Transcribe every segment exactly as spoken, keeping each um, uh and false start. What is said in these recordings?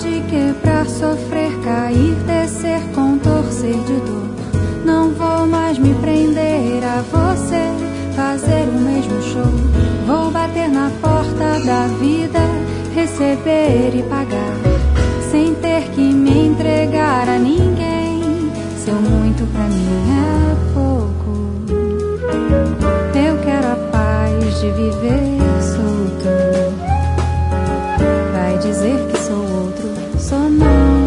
Pode quebrar, sofrer, cair, descer, contorcer de dor. Não vou mais me prender a você, fazer o mesmo show. Vou bater na porta da vida, receber e pagar, sem ter que me entregar a ninguém. Seu muito pra mim é pouco. Eu quero a paz de viver solto. Vai dizer que sou outro, sou não.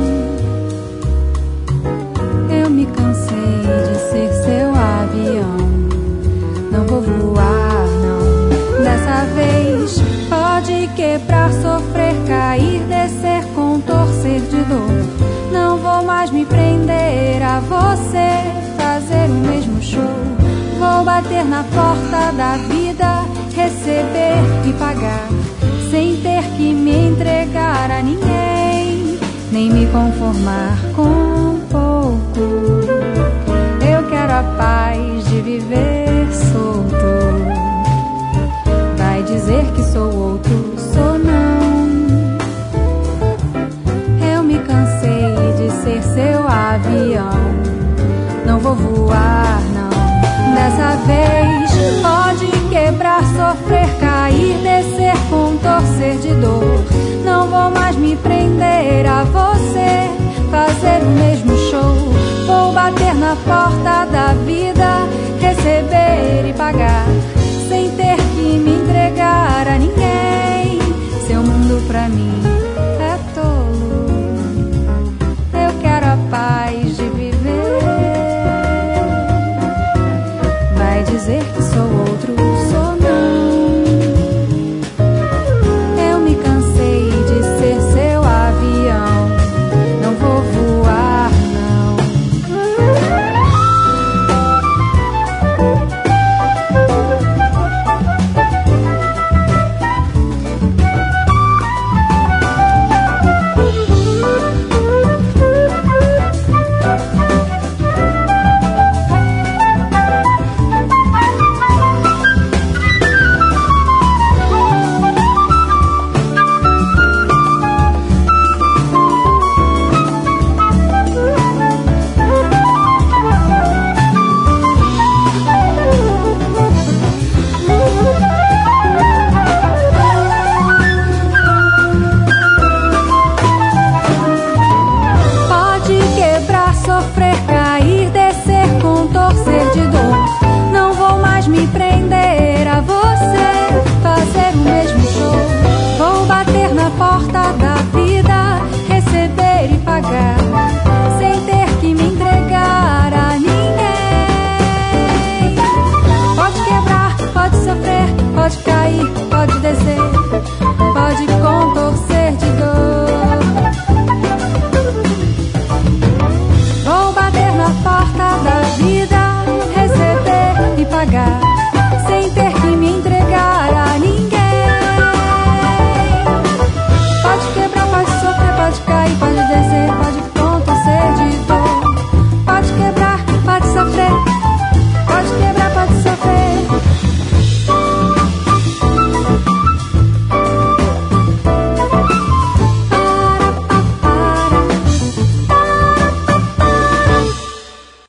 Eu me cansei de ser seu avião. Não vou voar, não, dessa vez. Pode quebrar, sofrer, cair, descer, contorcer de dor. Não vou mais me prender a você, fazer o mesmo show. Vou bater na porta da vida, receber e pagar, sem ter que me entregar a ninguém, nem me conformar com pouco. Eu quero a paz de viver solto. Vai dizer que sou outro, sou não. Eu me cansei de ser seu avião. Não vou voar, não, dessa vez. Pode quebrar, sofrer, cair, descer, contorcer de dor. Não vou mais me prender a você, fazer o mesmo show. Vou bater na porta da vida, receber e pagar, sem ter que me entregar a ninguém. Seu mundo pra mim